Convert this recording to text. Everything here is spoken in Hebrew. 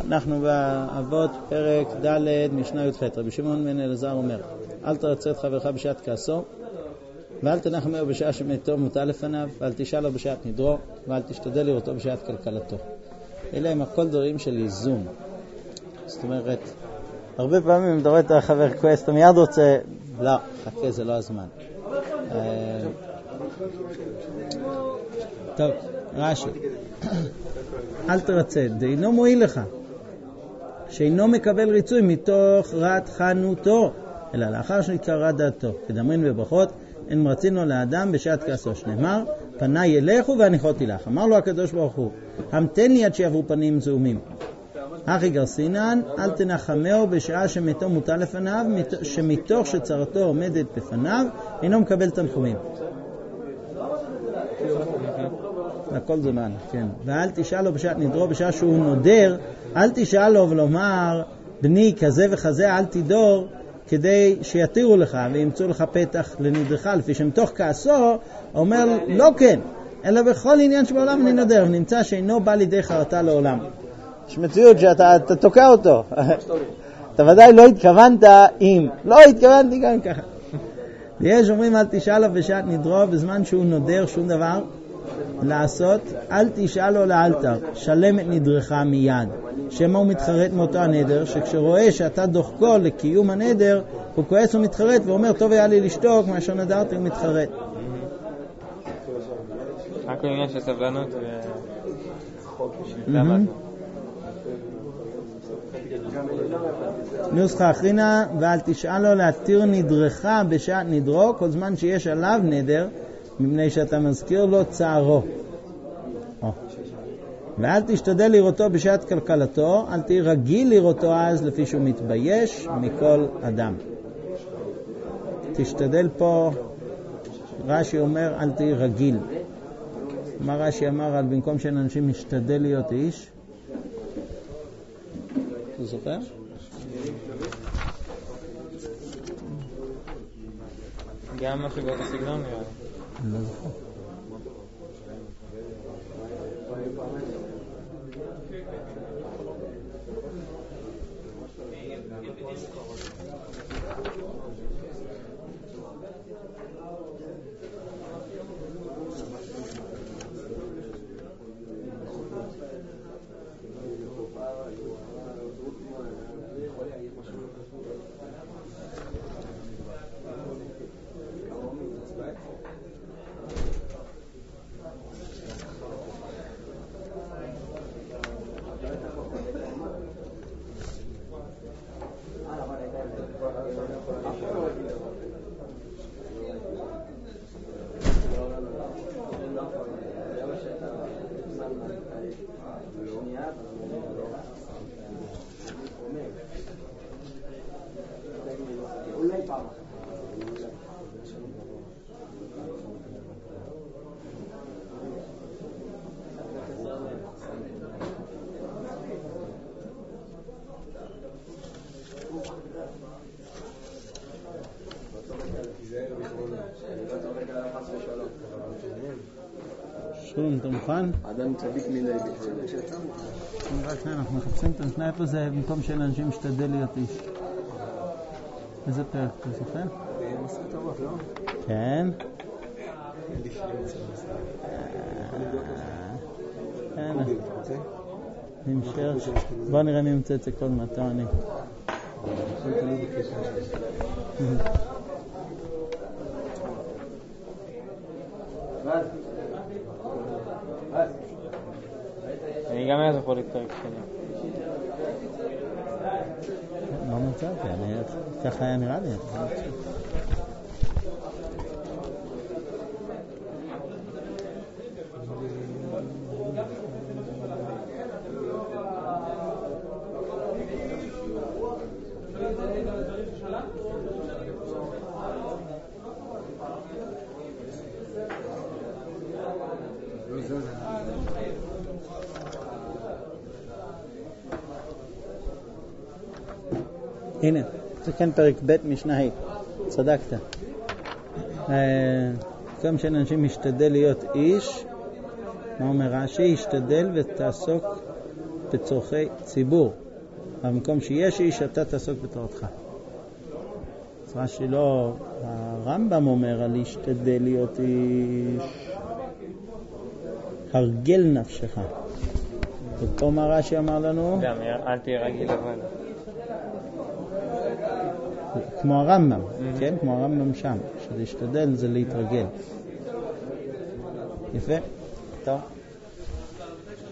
אנחנו באבות פרק ד' משנה י"ח. רבי שמעון בן אלעזר אומר, אל תרצה את חברך בשעת כעסו, ואל תנחמהו בשעה שמתו מוטל לפניו, ואל תשאל לו בשעת נדרו, ואל תשתדל לראותו בשעת כלכלתו. אלה הם הכל דברים של איזון. זאת אומרת, הרבה פעמים מדבר את החבר כועס, אתה מיד רוצה, לא, חכה, זה לא הזמן. טוב, רש"י. אל תרצה, דאינו מועיל לך, שאינו מקבל ריצוי מתוך רתחנותו, אלא לאחר שנתקררה דעתו. כדאמרין בברכות, אין מרצינו לאדם בשעת כעסו, שנאמר, פניי ילכו והניחותי לך. אמר לו הקדוש ברוך הוא, המתן לי עד שיעברו פנים זעומים. אחי גרסינן, אל תנחמהו בשעה שמתו מוטל לפניו, שמתוך שצרתו עומדת בפניו, אינו מקבל תנחומים. לכל זמן, כן. ואל תשאל לו בשעת נדרו, בשעה שהוא נודר, אל תשאל לו ולומר, בני כזה וכזה אל תדור, כדי שיתירו לך וימצאו לך פתח לנדרך, לפי שמתוך כעסו אומר לא כן, אלא בכל עניין שבעולם אני נודר, ונמצא שאינו בא לידי חרטה לעולם. יש מציאות שאתה תוקע אותו. אתה ודאי לא התכוונת אם, לא התכוונתי גם ככה. יש אומרים אל תשאל לו בשעת נדרו, בזמן שהוא נודר שום דבר לעשות, אל תשאל לו לאלתר, שלם את נדרך מיד. שמה הוא מתחרט מאותו הנדר, שכשרואה שאתה דוחקו לקיום הנדר, הוא כועס ומתחרט ואומר, טוב היה לי לשתוק, מאשר נדרתי הוא מתחרט. רק עניין של סבלנות נוסחה אחרינה, ואל תשאל לו להתיר נדרך בשעת נדרו, כל זמן שיש עליו נדר, מפני שאתה מזכיר לו צערו. ואל תשתדל לראותו בשעת כלכלתו, אל תהיה רגיל לראותו אז לפי שהוא מתבייש מכל אדם. תשתדל פה, רש"י אומר אל תהיה רגיל. מה רש"י אמר על במקום שאין אנשים משתדל להיות איש? אתה זוכר? גם משהו באותו סגנון נראה. לא זוכר. שלום, אתה מוכן? אדם צדיק מיני רק שנייה, אנחנו מחפשים את המשנה, איפה זה במקום שאין אנשים משתדל להיות איש? איזה פרק, אתה זוכר? במסכת אבות, לא? כן. נמשך. בוא נראה מי ימצא את זה קודם, אתה או אני. אני גם היה זוכר לפרק שני. לא מצאתי, ככה היה נראה לי. הנה, זה כן פרק ב' משנה ה', צדקת. גם שאנשים משתדל להיות איש, מה אומר רש"י? השתדל ותעסוק בצורכי ציבור. במקום שיש איש, אתה תעסוק בתורתך. אז מה שלא, הרמב"ם אומר על להשתדל להיות איש, הרגל נפשך. ופה מה רש"י אמר לנו? גם, אל תהיה רגיל אבל. כמו הרמב"ם, כן? כמו הרמב"ם שם. שלהשתדל זה להתרגל. יפה? טוב.